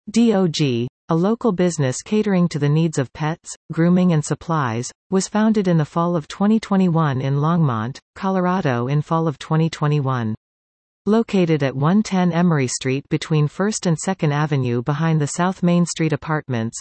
DOG, a local business catering to the needs of pets, grooming and supplies, was founded in the fall of 2021 in Longmont, Colorado in fall of 2021. Located at 110 Emery Street between 1st and 2nd Avenue behind the South Main Street Apartments,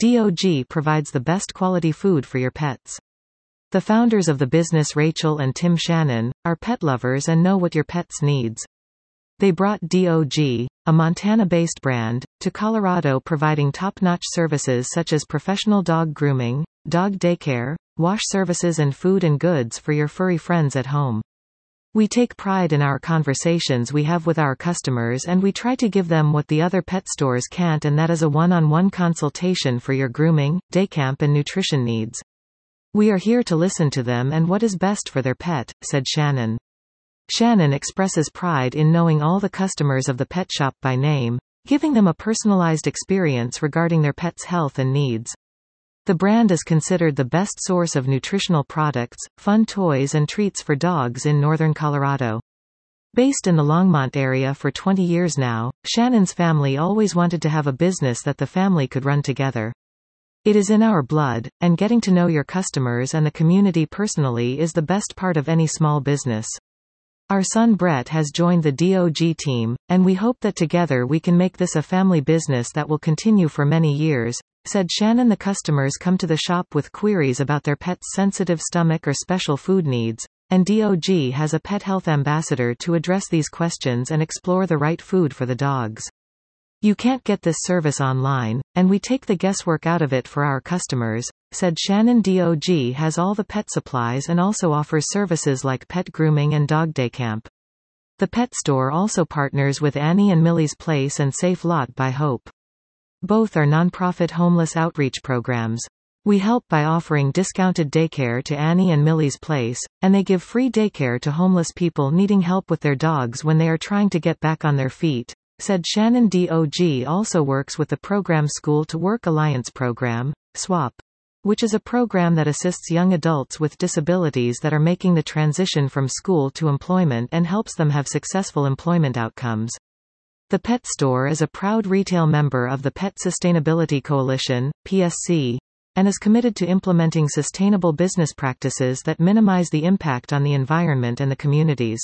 DOG provides the best quality food for your pets. The founders of the business, Rachel and Tim Shannon, are pet lovers and know what your pet's needs. They brought DOG, a Montana-based brand, to Colorado, providing top-notch services such as professional dog grooming, dog daycare, wash services and food and goods for your furry friends at home. We take pride in our conversations we have with our customers, and we try to give them what the other pet stores can't, and that is a one-on-one consultation for your grooming, daycamp and nutrition needs. We are here to listen to them and what is best for their pet, said Shannon. Shannon expresses pride in knowing all the customers of the pet shop by name, giving them a personalized experience regarding their pet's health and needs. The brand is considered the best source of nutritional products, fun toys and treats for dogs in northern Colorado. Based in the Longmont area for 20 years now, Shannon's family always wanted to have a business that the family could run together. It is in our blood, and getting to know your customers and the community personally is the best part of any small business. Our son Brett has joined the DOG team, and we hope that together we can make this a family business that will continue for many years, said Shannon. The customers come to the shop with queries about their pet's sensitive stomach or special food needs, and DOG has a pet health ambassador to address these questions and explore the right food for the dogs. You can't get this service online, and we take the guesswork out of it for our customers, said Shannon. DOG has all the pet supplies and also offers services like pet grooming and dog day camp. The pet store also partners with Annie and Millie's Place and Safe Lot by Hope. Both are nonprofit homeless outreach programs. We help by offering discounted daycare to Annie and Millie's Place, and they give free daycare to homeless people needing help with their dogs when they are trying to get back on their feet, said Shannon. DOG also works with the program School to Work Alliance program, SWAP, which is a program that assists young adults with disabilities that are making the transition from school to employment and helps them have successful employment outcomes. The pet store is a proud retail member of the Pet Sustainability Coalition, PSC, and is committed to implementing sustainable business practices that minimize the impact on the environment and the communities.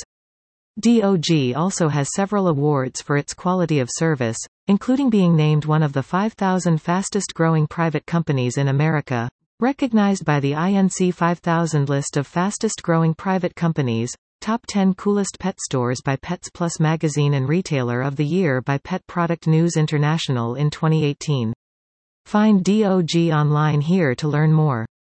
DOG also has several awards for its quality of service, including being named one of the 5,000 fastest-growing private companies in America, recognized by the INC 5000 list of fastest-growing private companies, Top 10 Coolest Pet Stores by Pets Plus Magazine, and Retailer of the Year by Pet Product News International in 2018. Find DOG online here to learn more.